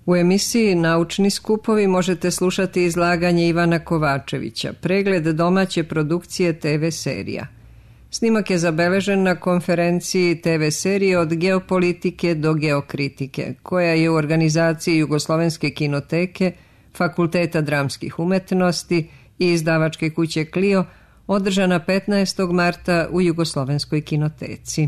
U emisiji Naučni skupovi možete slušati izlaganje Ivana Kovačevića, pregled domaće produkcije TV serija. Snimak je zabeležen na konferenciji TV serije Od geopolitike do geokritike, koja je u organizaciji Jugoslovenske kinoteke, Fakulteta dramskih umetnosti i izdavačke kuće Clio održana 15. marta u Jugoslovenskoj kinoteci.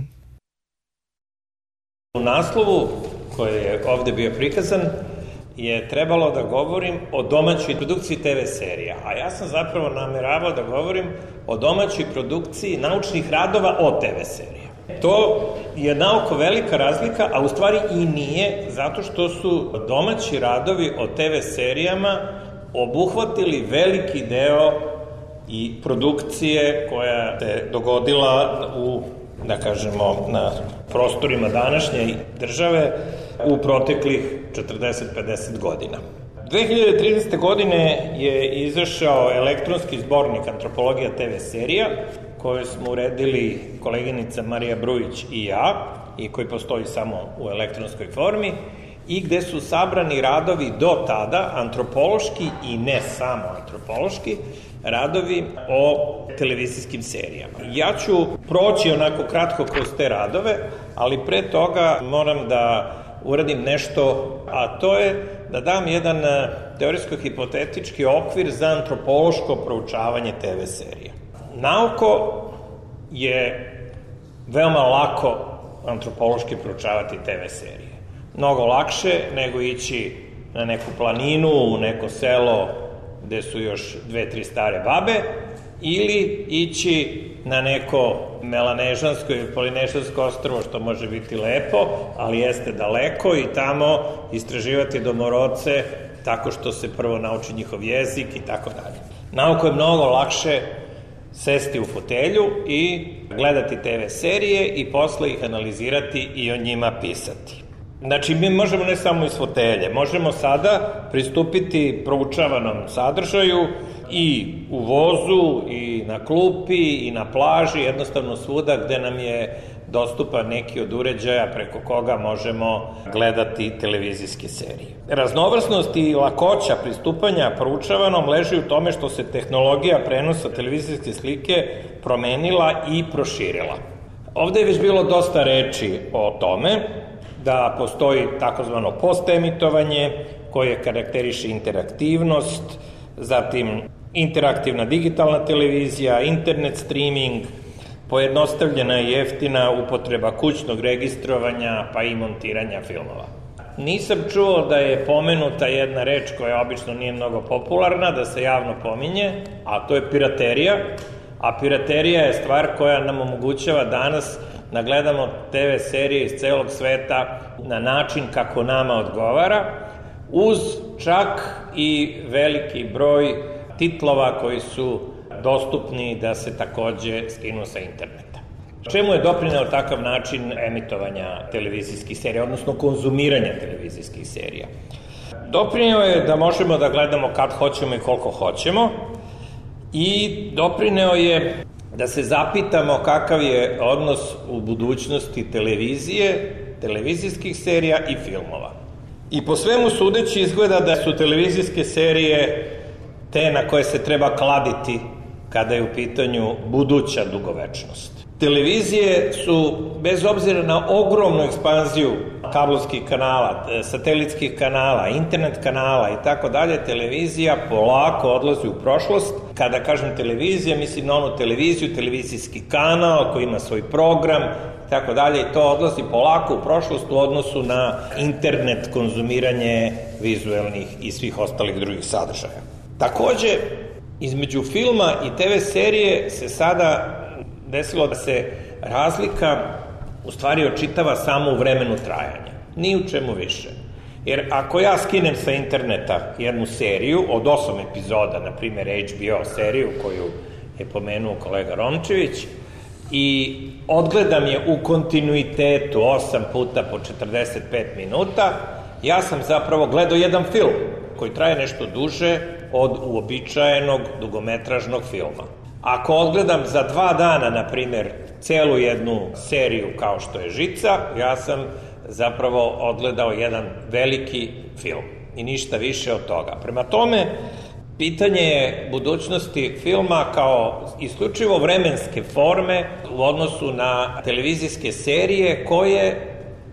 U naslovu koji je ovde bio prikazan je trebalo da govorim o domaćoj produkciji TV serija, a ja sam zapravo nameravao da govorim o domaćoj produkciji naučnih radova o TV serija. To je naoko velika razlika, a u stvari i nije, zato što su domaći radovi o TV serijama obuhvatili veliki deo i produkcije koja se dogodila u, da kažemo, na prostorima današnje države u proteklih 40-50 godina. 2013. godine je izašao elektronski zbornik Antropologija TV serija, koju smo uredili koleginica Marija Brujić i ja, i koji postoji samo u elektronskoj formi, i gde su sabrani radovi do tada, antropološki i ne samo antropološki, radovi o televizijskim serijama. Ja ću proći onako kratko kroz te radove, ali pre toga moram da uradim nešto, a to je da dam jedan teorijsko-hipotetički okvir za antropološko proučavanje TV serija. Naoko je veoma lako antropološki proučavati TV serije. Mnogo lakše nego ići na neku planinu, u neko selo gde su još 2-3 stare babe, ili ići na neko melanežansko ili polinežansko ostrvo, što može biti lepo, ali jeste daleko, i tamo istraživati domorodce tako što se prvo nauči njihov jezik i tako dalje. Naoko je mnogo lakše sesti u fotelju i gledati TV serije i posle ih analizirati i o njima pisati. Znači, mi možemo ne samo iz fotelje, možemo sada pristupiti proučavanom sadržaju i u vozu, i na klupi, i na plaži, jednostavno svuda gde nam je dostupan neki od uređaja preko koga možemo gledati televizijske serije. Raznovrsnost i lakoća pristupanja proučavanom leži u tome što se tehnologija prenosa televizijske slike promenila i proširila. Ovde je već bilo dosta reči o tome da postoji takozvano postemitovanje koje karakteriše interaktivnost, zatim interaktivna digitalna televizija, internet streaming, pojednostavljena i jeftina upotreba kućnog registrovanja pa i montiranja filmova. Nisam čuo da je pomenuta jedna reč koja obično nije mnogo popularna, da se javno pominje, a to je piraterija, a piraterija je stvar koja nam omogućava danas da gledamo TV serije iz celog sveta na način kako nama odgovara, uz čak i veliki broj titlova koji su dostupni da se takođe skinu sa interneta. Čemu je doprineo takav način emitovanja televizijskih serija, odnosno konzumiranja televizijskih serija? Doprineo je da možemo da gledamo kad hoćemo i koliko hoćemo, i doprineo je da se zapitamo kakav je odnos u budućnosti televizije, televizijskih serija i filmova. I po svemu sudeći izgleda da su televizijske serije te na koje se treba kladiti kada je u pitanju buduća dugovečnost. Televizije su, bez obzira na ogromnu ekspanziju kablovskih kanala, satelitskih kanala, internet kanala i tako dalje, televizija polako odlazi u prošlost. Kada kažem televizija, mislim na onu televiziju, televizijski kanal koji ima svoj program i tako dalje, i to odlazi polako u prošlost u odnosu na internet, konzumiranje vizuelnih i svih ostalih drugih sadržaja. Takođe, između filma i TV serije se sada desilo da se razlika u stvari očitava samo u vremenu trajanja, ni u čemu više. Jer ako ja skinem sa interneta jednu seriju od 8 epizoda, na primjer HBO seriju koju je pomenuo kolega Romčević, i odgledam je u kontinuitetu 8 puta po 45 minuta, ja sam zapravo gledao jedan film koji traje nešto duže od uobičajenog dugometražnog filma. Ako odgledam za 2 dana, na primjer, celu jednu seriju kao što je Žica, ja sam zapravo odgledao jedan veliki film i ništa više od toga. Prema tome, pitanje je budućnosti filma kao isključivo vremenske forme u odnosu na televizijske serije koje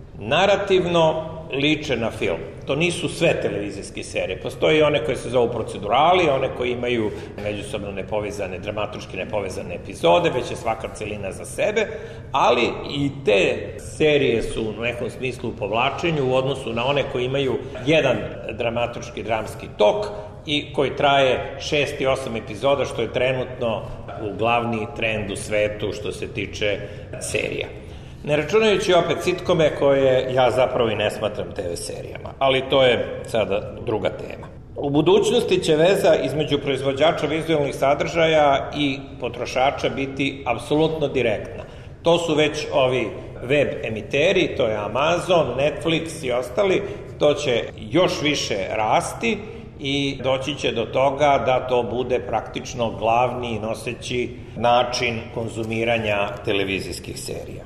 narativno liče na film. To nisu sve televizijske serije. Postoje i one koje se zovu procedurali, one koje imaju međusobno nepovezane, dramatučki nepovezane epizode, već je svaka celina za sebe, ali i te serije su u nekom smislu u povlačenju u odnosu na one koje imaju jedan dramatučki, dramski tok i koji traje 6 i 8 epizoda, što je trenutno u glavni trend u svetu što se tiče serija. Ne računajući opet sitkome koje ja zapravo i ne smatram TV serijama, ali to je sada druga tema. U budućnosti će veza između proizvođača vizualnih sadržaja i potrošača biti apsolutno direktna. To su već ovi web emiteri, to je Amazon, Netflix i ostali, to će još više rasti i doći će do toga da to bude praktično glavni noseći način konzumiranja televizijskih serija.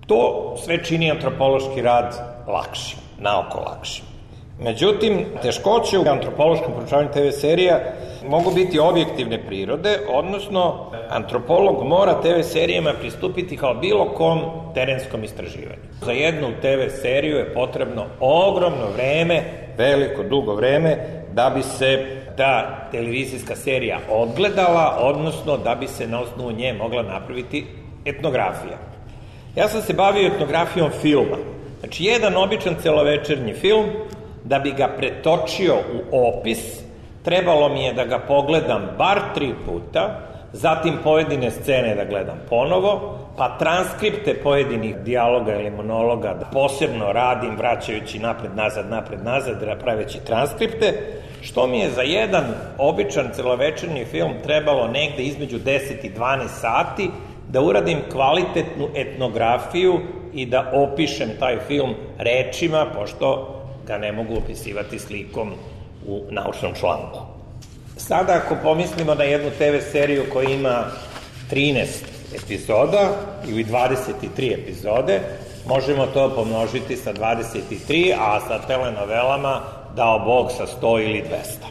To sve čini antropološki rad lakšim, naoko lakšim. Međutim, teškoće u antropološkom proučavanju TV serija mogu biti objektivne prirode, odnosno antropolog mora TV serijama pristupiti kao bilo kom terenskom istraživanju. Za jednu TV seriju je potrebno ogromno vreme, veliko, dugo vreme, da bi se ta televizijska serija odgledala, odnosno da bi se na osnovu nje mogla napraviti etnografija. Ja sam se bavio etnografijom filma. Znači, jedan običan celovečernji film, da bi ga pretočio u opis, trebalo mi je da ga pogledam bar 3 puta, zatim pojedine scene da gledam ponovo, pa transkripte pojedinih dijaloga ili monologa da posebno radim, vraćajući napred-nazad, praveći transkripte, što mi je za jedan običan celovečernji film trebalo negde između 10 i 12 sati, da uradim kvalitetnu etnografiju i da opišem taj film rečima, pošto ga ne mogu opisivati slikom u naučnom članku. Sada, ako pomislimo na jednu TV seriju koja ima 13 epizoda ili 23 epizode, možemo to pomnožiti sa 23, a sa telenovelama dao Bog sa 100 ili 200.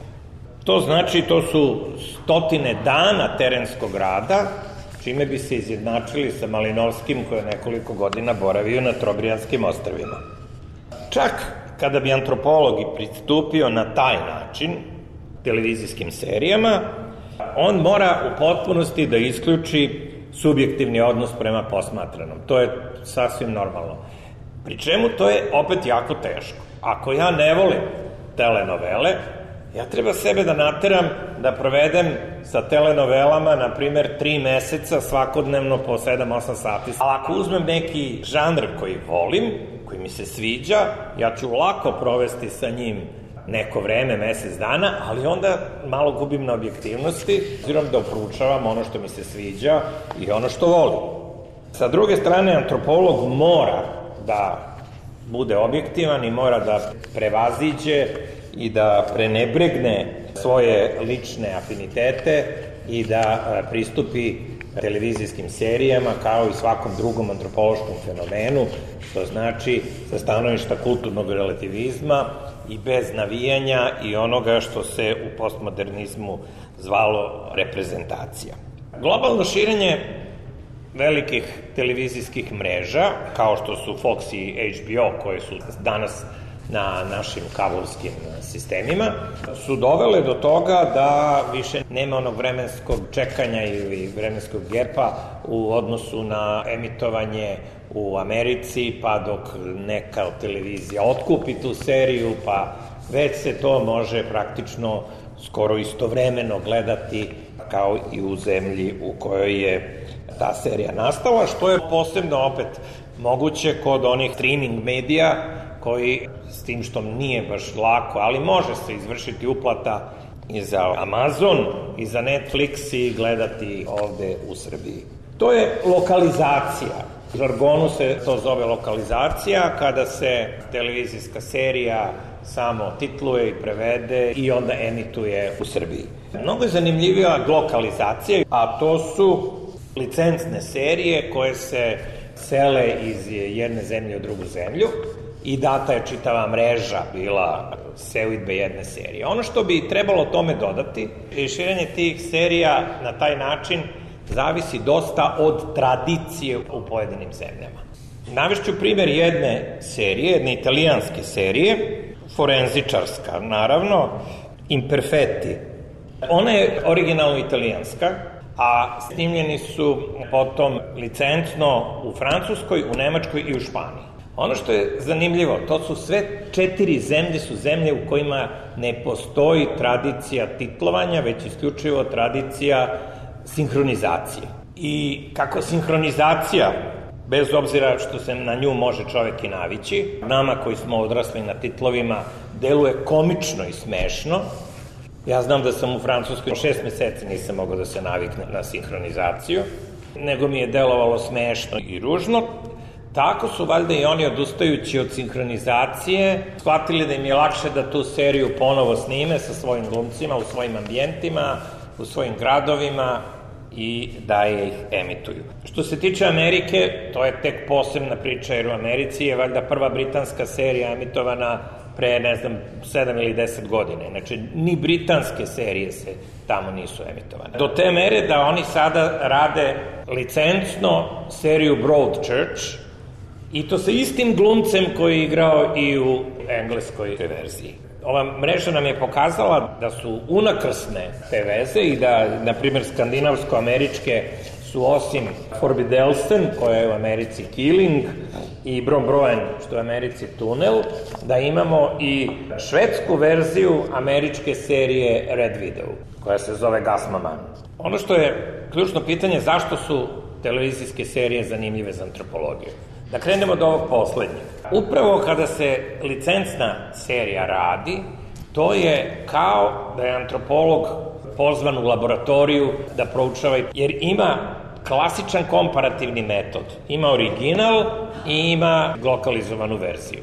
To znači, to su stotine dana terenskog rada, čime bi se izjednačili sa Malinovskim koji je nekoliko godina boravio na Trobrijanskim ostrvima. Čak kada bi antropolog pristupio na taj način televizijskim serijama, on mora u potpunosti da isključi subjektivni odnos prema posmatranom. To je sasvim normalno. Pri čemu to je opet jako teško. Ako ja ne volim telenovele, ja treba sebe da nateram da provedem sa telenovelama, na primer, 3 meseca svakodnevno po 7-8 sati. Ali ako uzmem neki žanr koji volim, koji mi se sviđa, ja ću lako provesti sa njim neko vreme, mesec dana, ali onda malo gubim na objektivnosti, obzirom da proučavam ono što mi se sviđa i ono što volim. Sa druge strane, antropolog mora da bude objektivan i mora da prevaziđe i da prenebregne svoje lične afinitete i da pristupi televizijskim serijama kao i svakom drugom antropološkom fenomenu, što znači sa stanovišta kulturnog relativizma i bez navijanja i onoga što se u postmodernizmu zvalo reprezentacija. Globalno širenje velikih televizijskih mreža, kao što su Fox i HBO, koje su danas na našim kablovskim sistemima, su dovele do toga da više nema onog vremenskog čekanja ili vremenskog gepa u odnosu na emitovanje u Americi, pa dok neka televizija otkupi tu seriju, pa već se to može praktično skoro istovremeno gledati kao i u zemlji u kojoj je ta serija nastala, što je posebno opet moguće kod onih streaming medija koji, s tim što nije baš lako, ali može se izvršiti uplata i za Amazon i za Netflix i gledati ovde u Srbiji. To je lokalizacija. U žargonu se to zove lokalizacija, kada se televizijska serija samo titluje i prevede i onda emituje u Srbiji. Mnogo je zanimljivija lokalizacija, a to su licencne serije koje se sele iz jedne zemlje u drugu zemlju i data je čitava mreža bila selidbe jedne serije. Ono što bi trebalo tome dodati je širenje tih serija na taj način zavisi dosta od tradicije u pojedinim zemljama. Navešću primjer jedne serije, jedne italijanske serije, forenzičarska, naravno, Imperfetti. Ona je originalno italijanska, a snimljeni su potom licencno u Francuskoj, u Nemačkoj i u Španiji. Ono što je zanimljivo, to su sve 4 zemlje su zemlje u kojima ne postoji tradicija titlovanja, već isključivo tradicija sinhronizacije. I kako sinhronizacija, bez obzira što se na nju može čovek i navići, nama koji smo odrasli na titlovima deluje komično i smešno. Ja znam da sam u Francuskoj 6 meseci nisam mogao da se navikne na sinhronizaciju, nego mi je delovalo smešno i ružno. Tako su valjda i oni, odustajući od sinhronizacije, shvatili da im je lakše da tu seriju ponovo snime sa svojim glumcima, u svojim ambijentima, u svojim gradovima i da je ih emituju. Što se tiče Amerike, to je tek posebna priča, jer u Americi je valjda prva britanska serija emitovana pre, 7 ili 10 godine. Znači, ni britanske serije se tamo nisu emitovane. Do te mere da oni sada rade licencno seriju Broadchurch, i to sa istim glumcem koji je igrao i u engleskoj verziji. Ova mreža nam je pokazala da su unakrsne te veze i da, na primjer, skandinavsko-američke su osim Forbidelsen, koja je u Americi Killing, i Brombroen, što je u Americi Tunel, da imamo i švedsku verziju američke serije Red Video, koja se zove Gasmaman. Ono što je ključno pitanje, zašto su televizijske serije zanimljive za antropologiju? Da krenemo od ovog poslednjeg. Upravo kada se licencna serija radi, to je kao da je antropolog pozvan u laboratoriju da proučava, jer ima klasičan komparativni metod. Ima original i ima lokalizovanu verziju.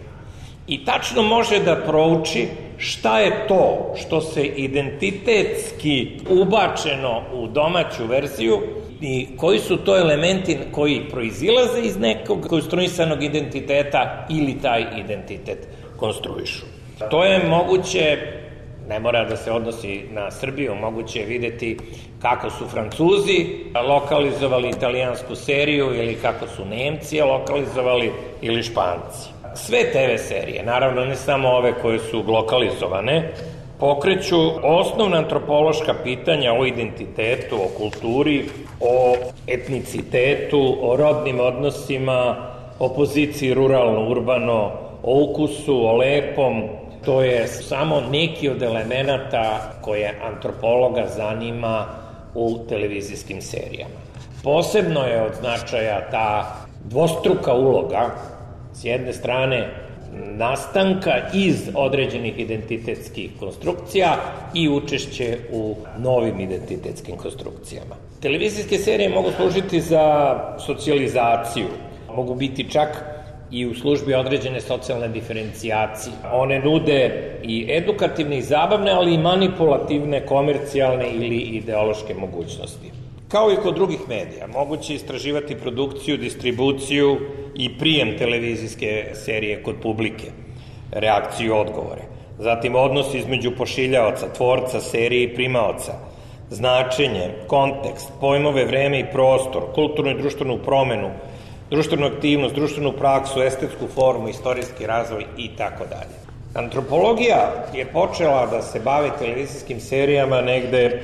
I tačno može da prouči šta je to što se identitetski ubačeno u domaću verziju i koji su to elementi koji proizilaze iz nekog konstruisanog identiteta ili taj identitet konstruišu. To je moguće, ne mora da se odnosi na Srbiju, moguće je videti kako su Francuzi lokalizovali italijansku seriju ili kako su Nemci lokalizovali ili Španci. Sve TV serije, naravno ne samo ove koje su lokalizovane, pokreću osnovna antropološka pitanja o identitetu, o kulturi, o etnicitetu, o rodnim odnosima, o poziciji ruralno-urbano, o ukusu, o lepom. To je samo neki od elemenata koje antropologa zanima u televizijskim serijama. Posebno je od značaja ta dvostruka uloga, s jedne strane nastanka iz određenih identitetskih konstrukcija i učešće u novim identitetskim konstrukcijama. Televizijske serije mogu služiti za socijalizaciju, mogu biti čak i u službi određene socijalne diferencijacije. One nude i edukativne i zabavne, ali i manipulativne, komercijalne ili ideološke mogućnosti. Kao i kod drugih medija, moguće istraživati produkciju, distribuciju i prijem televizijske serije kod publike, reakciju i odgovore. Zatim odnos između pošiljaoca, tvorca serije i primaoca, značenje, kontekst, pojmove, vreme i prostor, kulturnu i društvenu promenu, društvenu aktivnost, društvenu praksu, estetsku formu, istorijski razvoj i tako dalje. Antropologija je počela da se bavi televizijskim serijama negde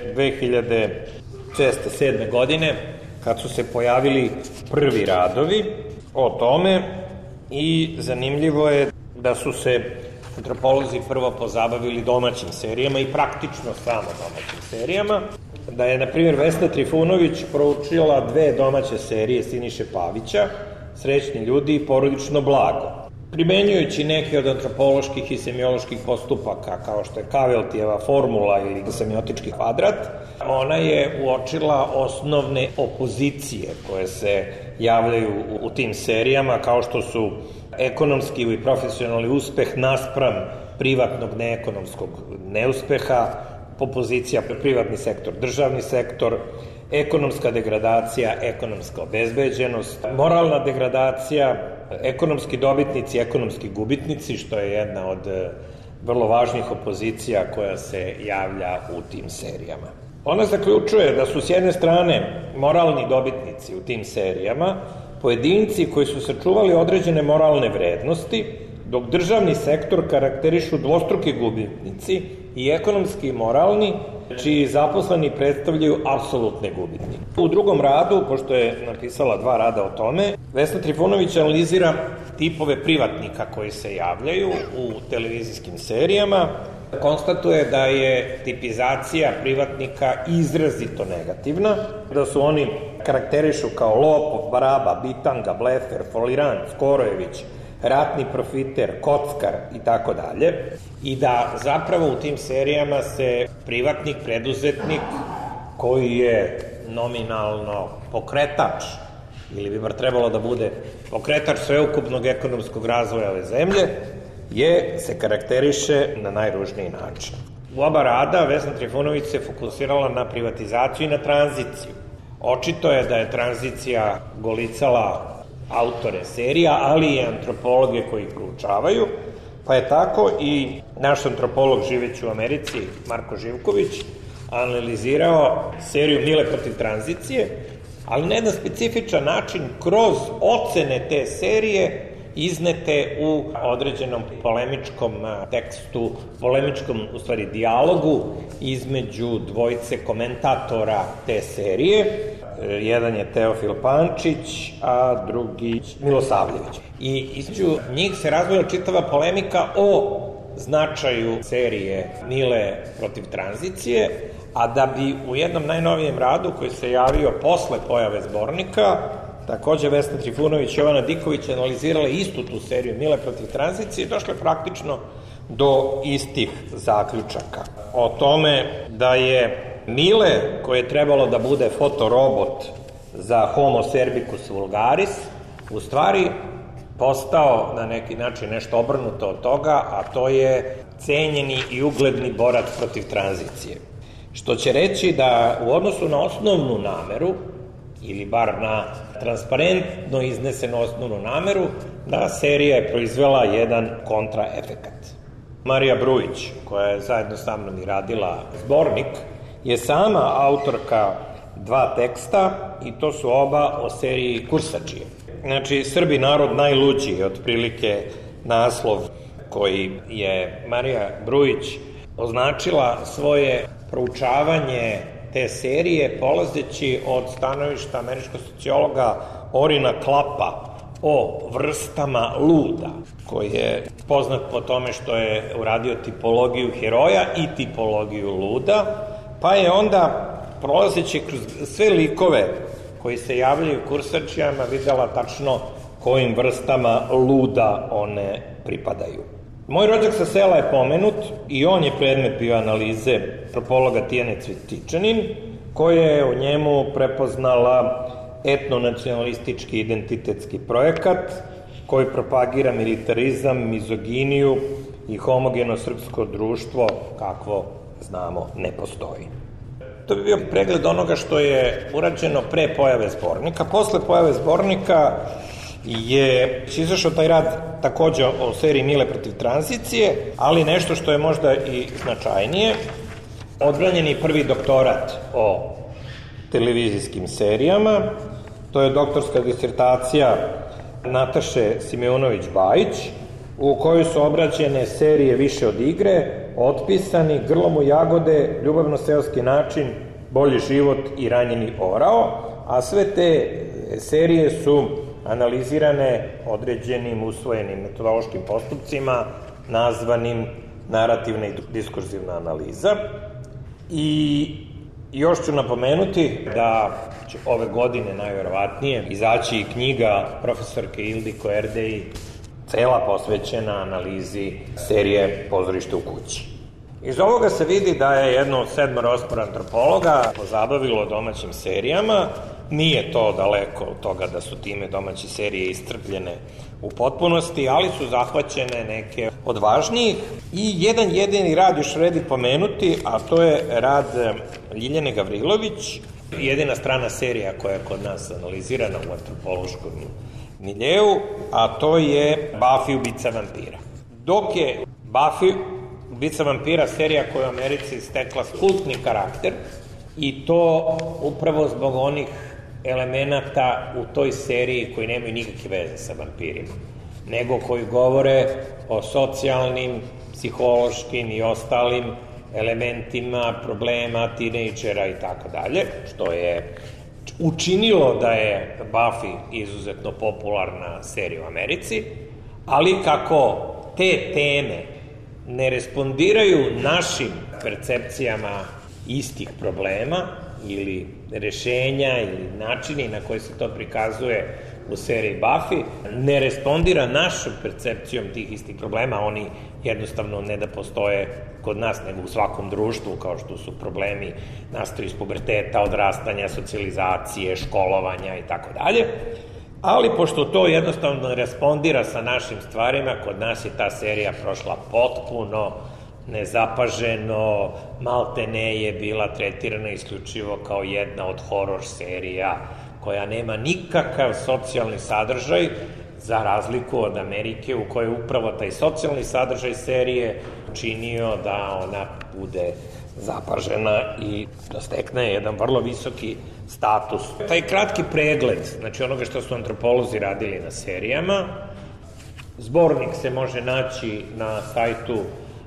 2006-2007 godine, kad su se pojavili prvi radovi o tome i zanimljivo je da su se antropolozi prvo pozabavili domaćim serijama i praktično samo domaćim serijama. Da je, na primjer, Vesna Trifunović proučila 2 domaće serije Siniše Pavića, Srećni ljudi i Porodično blago. Primenjujući neke od antropoloških i semioloških postupaka, kao što je Kaveltijeva formula ili semiotički kvadrat, ona je uočila osnovne opozicije koje se javljaju u tim serijama, kao što su ekonomski ili profesionalni uspeh naspram privatnog neekonomskog neuspeha, opozicija privatni sektor, državni sektor, ekonomska degradacija, ekonomska obezbeđenost, moralna degradacija, ekonomski dobitnici, ekonomski gubitnici, što je jedna od vrlo važnih opozicija koja se javlja u tim serijama. Ona zaključuje da su s jedne strane moralni dobitnici u tim serijama pojedinci koji su sačuvali određene moralne vrednosti, dok državni sektor karakterišu dvostruki gubitnici i ekonomski i moralni, čiji zaposleni predstavljaju apsolutne gubitnike. U drugom radu, pošto je napisala 2 rada o tome, Vesna Trifunović analizira tipove privatnika koji se javljaju u televizijskim serijama, konstatuje da je tipizacija privatnika izrazito negativna, da su oni karakterišu kao lopov, baraba, bitanga, blefer, folirant, skorojević, ratni profiter, kockar i tako dalje, i da zapravo u tim serijama se privatnik, preduzetnik koji je nominalno pokretač, ili bi bar trebalo da bude pokretač sveukupnog ekonomskog razvoja ove zemlje, se karakteriše na najružniji način. U oba rada Vesna Trifunović se fokusirala na privatizaciju i na tranziciju. Očito je da je tranzicija golicala autore serija, ali i antropologe koji ih proučavaju, pa je tako i naš antropolog živeći u Americi, Marko Živković, analizirao seriju Mile protiv tranzicije, ali na jedan specifičan način kroz ocene te serije iznete u određenom polemičkom tekstu, polemičkom, u stvari, dijalogu između dvojice komentatora te serije. Jedan je Teofil Pančić, a drugi Milosavljević. I između njih se razvila čitava polemika o značaju serije Mile protiv tranzicije, a da bi u jednom najnovijem radu koji se javio posle pojave zbornika, takođe Vesna Trifunović i Jovana Diković analizirala istu tu seriju Mile protiv tranzicije i došle praktično do istih zaključaka. O tome da je Mile, koji je trebalo da bude fotorobot za Homo serbicus vulgaris, u stvari postao na neki način nešto obrnuto od toga, a to je cenjeni i ugledni borac protiv tranzicije. Što će reći da u odnosu na osnovnu nameru, ili bar na transparentno iznesenu osnovnu nameru, da serija je proizvela jedan kontraefekat. Marija Brujić, koja je zajedno sa mnom i radila zbornik, je sama autorka 2 teksta i to su oba o seriji Kursadžije. Znači, Srbi narod najluđi je otprilike naslov koji je Marija Brujić označila svoje proučavanje te serije polazeći od stanovišta američkog sociologa Orina Klapa o vrstama luda, koji je poznat po tome što je uradio tipologiju heroja i tipologiju luda, pa je onda, prolazeći kroz sve likove koji se javljaju u Kursadžijama, videla tačno kojim vrstama luda one pripadaju. Moj rođak sa sela je pomenut i on je predmet bio analize antropologa Tijane Cvetičanin, koja je u njemu prepoznala etnonacionalistički identitetski projekat koji propagira militarizam, mizoginiju i homogeno srpsko društvo kakvo znamo ne postoji. To bi bio pregled onoga što je urađeno pre pojave zbornika. Posle pojave zbornika je izašao taj rad takođe o seriji Mile protiv tranzicije, ali nešto što je možda i značajnije, odbranjen je prvi doktorat o televizijskim serijama. To je doktorska disertacija Nataše Simeonović-Bajić, u kojoj su obrađene serije Više od igre, Otpisani, Grlom u jagode, Ljubavno-seoski način, Bolji život i Ranjeni orao, a sve te serije su analizirane određenim usvojenim metodološkim postupcima nazvanim narativna i diskurzivna analiza. I još ću napomenuti da će ove godine najverovatnije izaći i knjiga profesorke Ildiko Erdeji, cela posvećena analizi serije Pozorište u kući. Iz ovoga se vidi da je jedno od 7 antropologa pozabavilo domaćim serijama. Nije to daleko od toga da su time domaće serije iscrpljene u potpunosti, ali su zahvaćene neke od važnijih. I jedan jedini rad još vredi pomenuti, a to je rad Ljiljane Gavrilović jedina strana serija koja je kod nas analizirana u antropološkom miljeu, a to je Buffy ubica vampira. Dok je Buffy ubica vampira serija koja je u Americi stekla kultni karakter, i to upravo zbog onih elemenata u toj seriji koji nemaju nikakve veze sa vampirima, nego koji govore o socijalnim, psihološkim i ostalim elementima, problema, tinejdžera i tako dalje, što je učinilo da je Buffy izuzetno popularna serija u Americi, ali kako te teme ne respondiraju našim percepcijama istih problema ili rešenja ili načini na koji se to prikazuje u seriji Buffy, ne respondira našom percepcijom tih istih problema. Oni jednostavno ne da postoje kod nas, nego u svakom društvu, kao što su problemi nastaju iz puberteta, odrastanja, socijalizacije, školovanja i tako dalje. Ali pošto to jednostavno ne respondira sa našim stvarima, kod nas je ta serija prošla potpuno nezapaženo, maltene je bila tretirana isključivo kao jedna od horor serija koja nema nikakav socijalni sadržaj, za razliku od Amerike u kojoj upravo taj socijalni sadržaj serije činio da ona bude zapažena i da stekne jedan vrlo visoki status. Taj kratki pregled, znači onoga što su antropolozi radili na serijama, zbornik se može naći na sajtu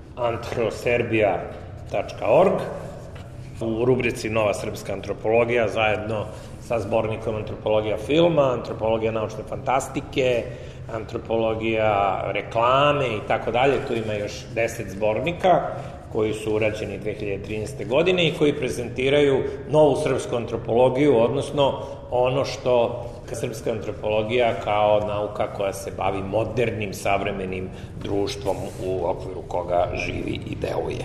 antroserbia.org u rubrici Nova srpska antropologija zajedno sa zbornikom antropologija filma, antropologija naučne fantastike, antropologija reklame i tako dalje. Tu ima još 10 zbornika koji su urađeni 2013. godine i koji prezentiraju novu srpsku antropologiju, odnosno ono što srpska antropologija kao nauka koja se bavi modernim, savremenim društvom u okviru koga živi i deluje.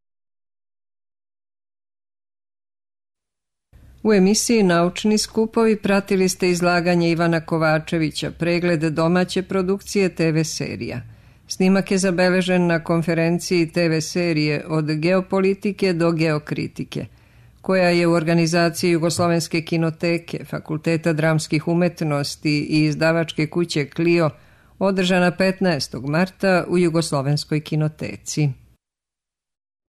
U emisiji Naučni skupovi pratili ste izlaganje Ivana Kovačevića, pregled domaće produkcije TV serija. Snimak je zabeležen na konferenciji TV serije Od geopolitike do geokritike, koja je u organizaciji Jugoslovenske kinoteke, Fakulteta dramskih umetnosti i izdavačke kuće Clio održana 15. marta u Jugoslovenskoj kinoteci.